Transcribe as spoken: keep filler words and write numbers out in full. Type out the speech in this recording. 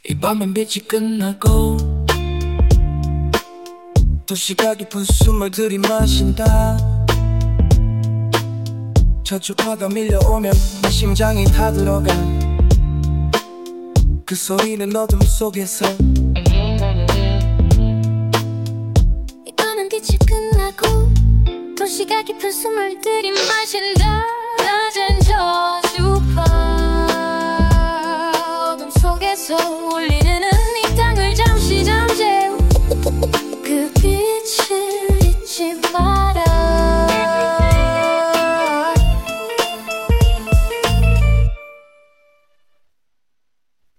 이 밤은 빛이 끝나고 도시가 깊은 숨을 들이마신다. 저주파가 밀려오면 내 심장이 타들어가. 그 소리는 어둠 속에서. 이 밤은 빛이 끝나고 도시가 깊은 숨을 들이마신다. 낮은 저주파 어둠 속에서 울리